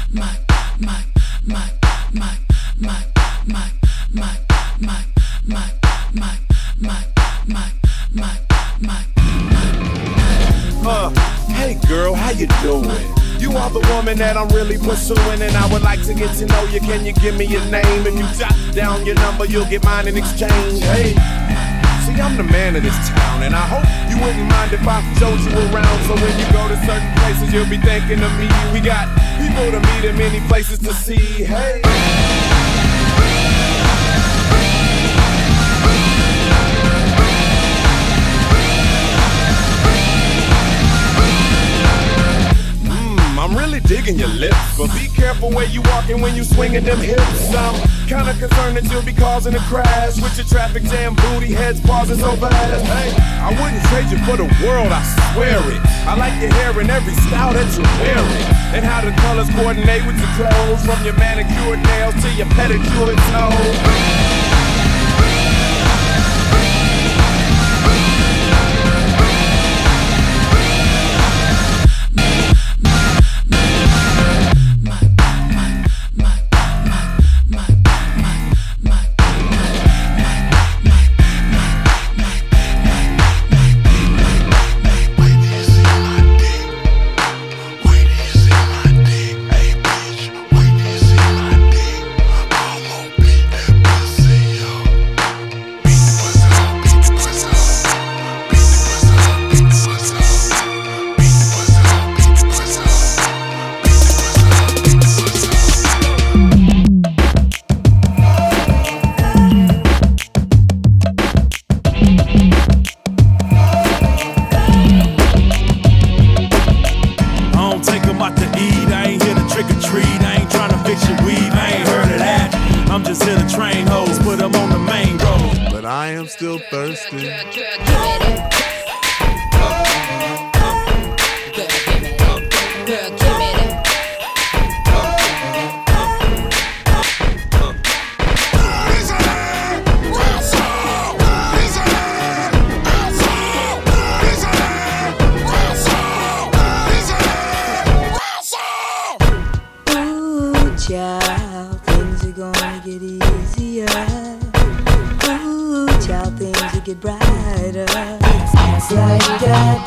Hey girl, how you doing? You are the woman that I'm really pursuing, and I would like to get to know you. Can you give me your name? If you jot down your number, you'll get mine in exchange. Hey, see, I'm the man of this town, and I hope you wouldn't mind if I showed you around. So when you go to certain places, you'll be thinking of me. We got people to meet and many places to see. Hey. I'm really digging your lips, but be careful where you walking when you swinging them hips. I'm kinda concerned that you'll be causing a crash with your traffic jam booty heads pausing so fast. Hey, I wouldn't trade you for the world, I swear it. I like your hair in every style that you're wearing, and how the colors coordinate with your clothes, from your manicured nails to your pedicured toes. I am still thirsty. Ooh, child, things are gonna get easier. Ooh, child, things will get brighter. It's like that.